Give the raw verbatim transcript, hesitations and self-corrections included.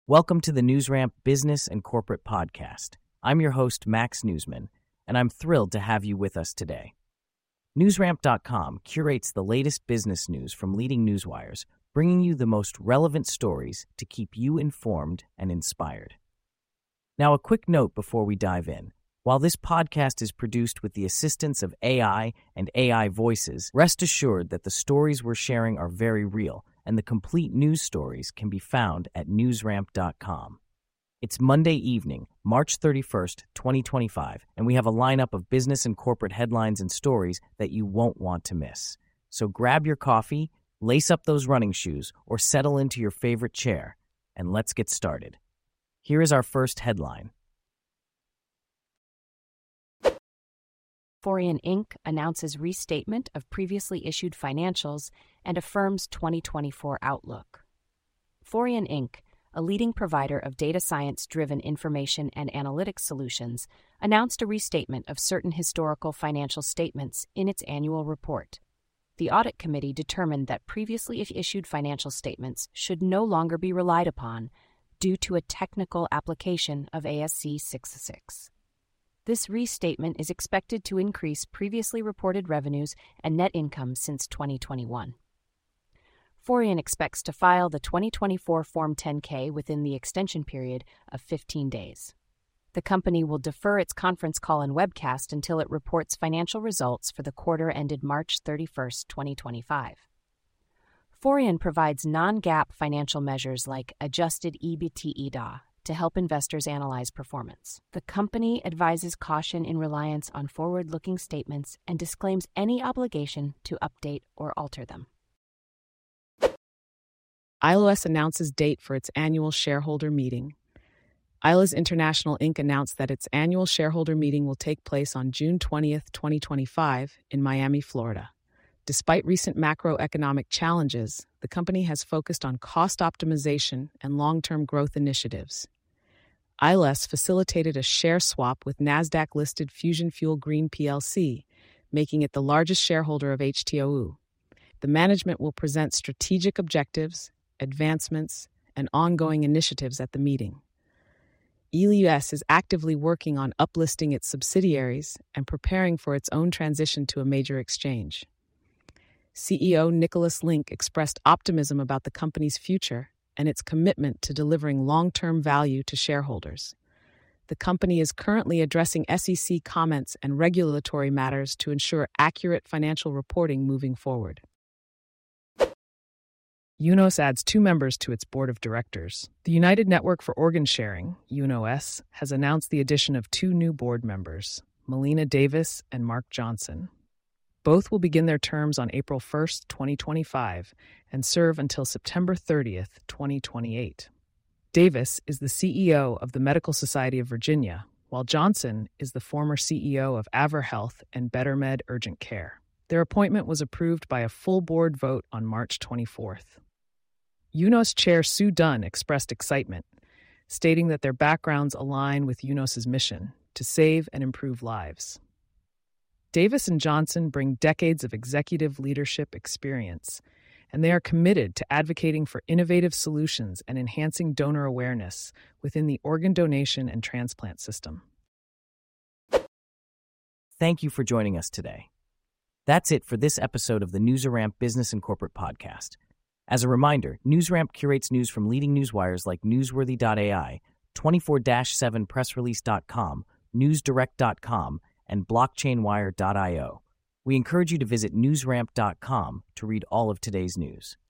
Welcome to the NewsRamp Business and Corporate Podcast. I'm your host, Max Newsman, and I'm thrilled to have you with us today. NewsRamp dot com curates the latest business news from leading newswires, bringing you the most relevant stories to keep you informed and inspired. Now, a quick note before we dive in. While this podcast is produced with the assistance of A I and A I voices, rest assured that the stories we're sharing are very real, and the complete news stories can be found at NewsRamp dot com. It's Monday evening, March thirty-first, twenty twenty-five, and we have a lineup of business and corporate headlines and stories that you won't want to miss. So grab your coffee, lace up those running shoes, or settle into your favorite chair, and let's get started. Here is our first headline. Forian Incorporated announces restatement of previously issued financials and affirms twenty twenty-four outlook. Forian Incorporated, a leading provider of data science-driven information and analytics solutions, announced a restatement of certain historical financial statements in its annual report. The Audit Committee determined that previously issued financial statements should no longer be relied upon due to a technical application of A S C six oh six. This restatement is expected to increase previously reported revenues and net income since twenty twenty-one. Forian expects to file the twenty twenty-four Form ten K within the extension period of fifteen days. The company will defer its conference call and webcast until it reports financial results for the quarter ended March thirty-first, twenty twenty-five. Forian provides non-GAAP financial measures like adjusted EBITDA to help investors analyze performance. The company advises caution in reliance on forward-looking statements and disclaims any obligation to update or alter them. I L O S announces date for its annual shareholder meeting. I L O S International Incorporated announced that its annual shareholder meeting will take place on June twentieth, twenty twenty-five, in Miami, Florida. Despite recent macroeconomic challenges, the company has focused on cost optimization and long-term growth initiatives. I L O S facilitated a share swap with NASDAQ-listed Fusion Fuel Green P L C, making it the largest shareholder of H T O U. The management will present strategic objectives, advancements, and ongoing initiatives at the meeting. I L O S is actively working on uplisting its subsidiaries and preparing for its own transition to a major exchange. C E O Nicholas Link expressed optimism about the company's future and its commitment to delivering long-term value to shareholders. The company is currently addressing S E C comments and regulatory matters to ensure accurate financial reporting moving forward. UNOS adds two members to its board of directors. The United Network for Organ Sharing, UNOS, has announced the addition of two new board members, Melina Davis and Mark Johnson. Both will begin their terms on April first, twenty twenty-five, and serve until September thirtieth, twenty twenty-eight. Davis is the C E O of the Medical Society of Virginia, while Johnson is the former C E O of AverHealth and BetterMed Urgent Care. Their appointment was approved by a full board vote on March twenty-fourth. UNOS Chair Sue Dunn expressed excitement, stating that their backgrounds align with UNOS's mission to save and improve lives. Davis and Johnson bring decades of executive leadership experience, and they are committed to advocating for innovative solutions and enhancing donor awareness within the organ donation and transplant system. Thank you for joining us today. That's it for this episode of the NewsRamp Business and Corporate Podcast. As a reminder, NewsRamp curates news from leading newswires like Newsworthy dot A I, twenty-four seven press release dot com, newsdirect dot com, and blockchain wire dot io. We encourage you to visit newsramp dot com to read all of today's news.